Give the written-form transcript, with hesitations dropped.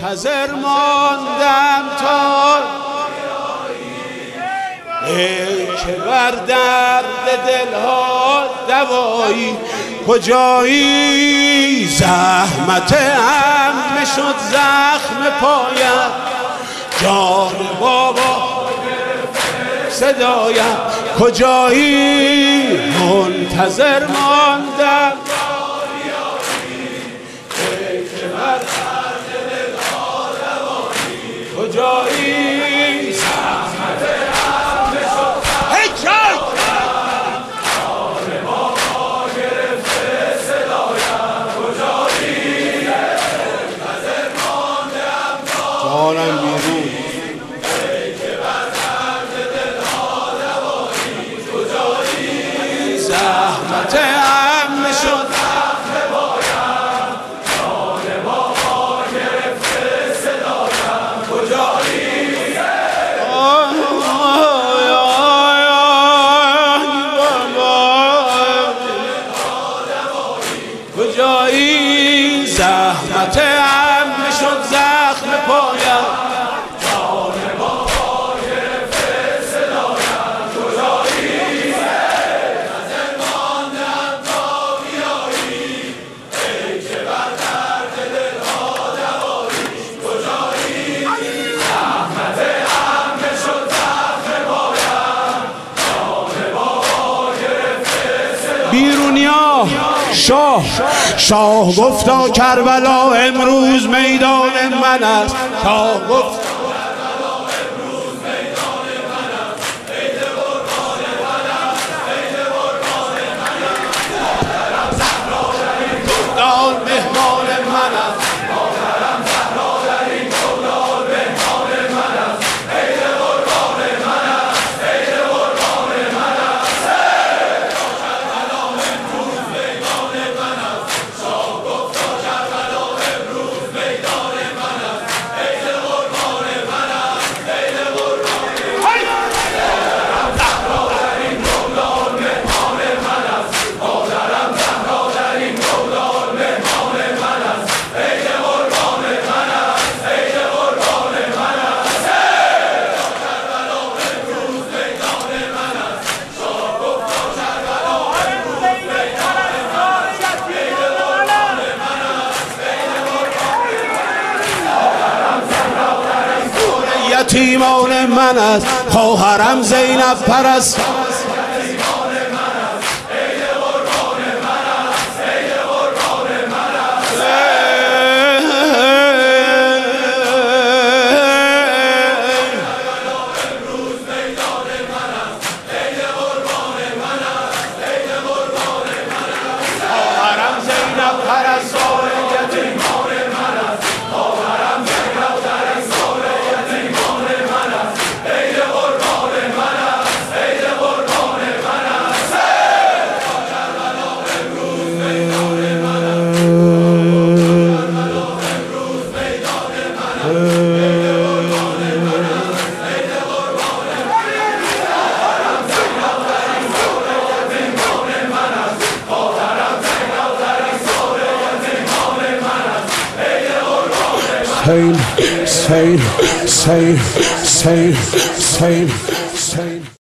منتظر ماندم تا ای که بر درد دلها دوایی کجایی زحمت عمه شد زخم پایم جان بابا صدایم کجایی منتظر ماندم ای که بر درد دلها دوایی کجایی زحمت عمه شد جانم بیرون زحمت عمه شد جان بابا گرفته صدایم کجایی کجایی زحمت عمه شد زخم پایم جان بابا گرفته صدایم کجایی نظر ماندم تا بیایی ای که بر درد دلها دوایی کجایی زحمت عمه شد زخم پایم جان بابا گرفته صدایم بیرونیا شاه گفتا کربلا امروز میدان من است شاه گفت امروز میدان من است عید قربان من است عید قربان من است مادرم زهرا در این گلدان مهمان من است مادرم زهرا در این گلدان مهمان من است عید قربان من است عید قربان من است کربلا امروز میدان من است شاه گفتا کربلا امروز میدان من است عید قربان من است عید قربان مادرم زهرا در این گلدان مهمان من است مادرم زهرا در این گلدان مهمان من است عید قربان من است عید قربان من است کربلا امروز میدان من است شاه گفتا کربلا امروز میدان من است عید قربان من است عید قربان یتیمان من است خواهرم زینب پرست یتیمان من است عید قربان من است عید قربان من است امروز میدان من است عید قربان من است عید قربان من است خواهرم زینب پرستار یتیمان من است خواهرم زینب پرستار یتیمان من است عید قربان من است عید قربان من است کربلا امروز میدان من است کربلا امروز میدان من است عید قربان من است عید قربان خواهرم زینب پرستار یتیمان من است خواهرم زینب پرستار یتیمان من است عید قربان من است Same.